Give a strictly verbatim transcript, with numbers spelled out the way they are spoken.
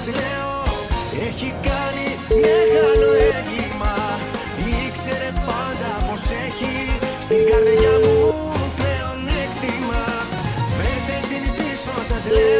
λέω, έχει κάνει μεγάλο έγκλημα. Ήξερε πάντα πως έχει στην καρδιά μου πλεονέκτημα. Φέρτε την πίσω σας λέω.